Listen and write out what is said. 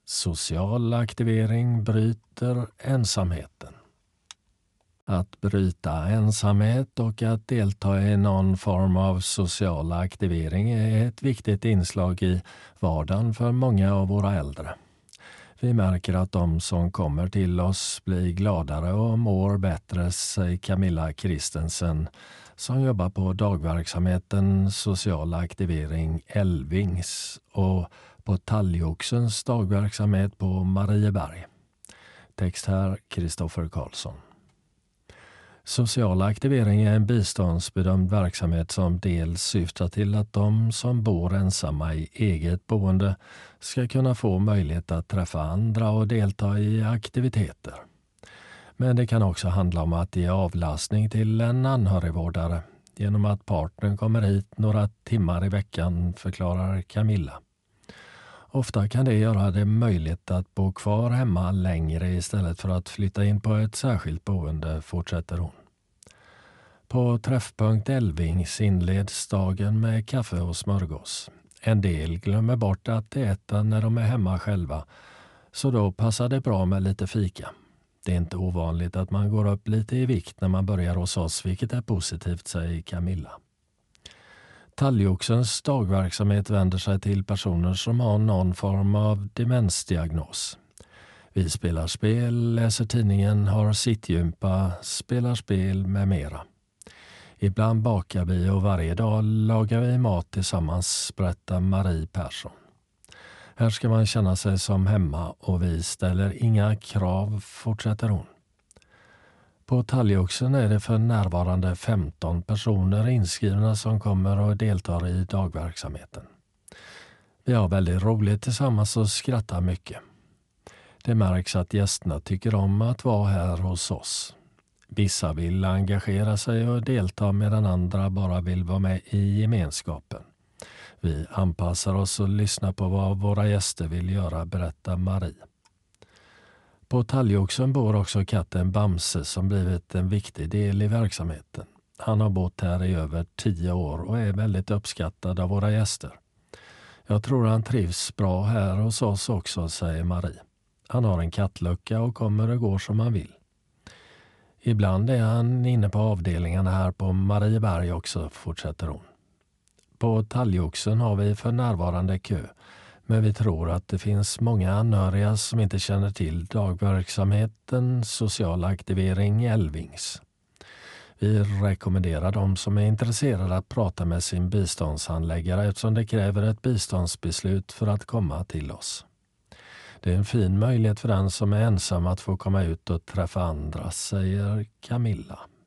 Social aktivering bryter ensamheten. Att bryta ensamhet och att delta i någon form av social aktivering är ett viktigt inslag i vardagen för många av våra äldre. Vi märker att de som kommer till oss blir gladare och mår bättre, säger Camilla Kristensen som jobbar på dagverksamheten social aktivering Älvings och på Talgoxens dagverksamhet på Marieberg. Text här Kristoffer Karlsson. Social aktivering är en biståndsbedömd verksamhet som dels syftar till att de som bor ensamma i eget boende ska kunna få möjlighet att träffa andra och delta i aktiviteter. Men det kan också handla om att ge avlastning till en anhörigvårdare genom att partnern kommer hit några timmar i veckan, förklarar Camilla. Ofta kan det göra det möjligt att bo kvar hemma längre istället för att flytta in på ett särskilt boende, fortsätter hon. På Träffpunkt Älvings inleds dagen med kaffe och smörgås. En del glömmer bort att äta när de är hemma själva, så då passar det bra med lite fika. Det är inte ovanligt att man går upp lite i vikt när man börjar hos oss, vilket är positivt, säger Camilla. Talgoxens dagverksamhet vänder sig till personer som har någon form av demensdiagnos. Vi spelar spel, läser tidningen, har sittgympa, spelar spel med mera. Ibland bakar vi och varje dag lagar vi mat tillsammans, berättar Marie Persson. Här ska man känna sig som hemma och vi ställer inga krav, fortsätter hon. På Talgoxen är det för närvarande 15 personer inskrivna som kommer och deltar i dagverksamheten. Vi har väldigt roligt tillsammans och skrattar mycket. Det märks att gästerna tycker om att vara här hos oss. Vissa vill engagera sig och delta medan andra bara vill vara med i gemenskapen. Vi anpassar oss och lyssnar på vad våra gäster vill göra, berättar Marie. På Talgoxen bor också katten Bamse som blivit en viktig del i verksamheten. Han har bott här i över 10 år och är väldigt uppskattad av våra gäster. Jag tror han trivs bra här hos oss också, säger Marie. Han har en kattlucka och kommer och går som han vill. Ibland är han inne på avdelningarna här på Marieberg också, fortsätter hon. På Talgoxen har vi för närvarande kö, men vi tror att det finns många anhöriga som inte känner till dagverksamheten social aktivering Älvings. Vi rekommenderar de som är intresserade att prata med sin biståndshandläggare eftersom det kräver ett biståndsbeslut för att komma till oss. Det är en fin möjlighet för den som är ensam att få komma ut och träffa andra, säger Camilla.